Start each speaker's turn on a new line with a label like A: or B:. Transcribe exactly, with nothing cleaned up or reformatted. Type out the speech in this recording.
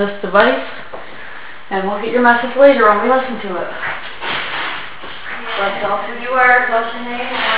A: this device, and we'll get your message later when we listen to it.
B: Let's tell us who you are, what's your name.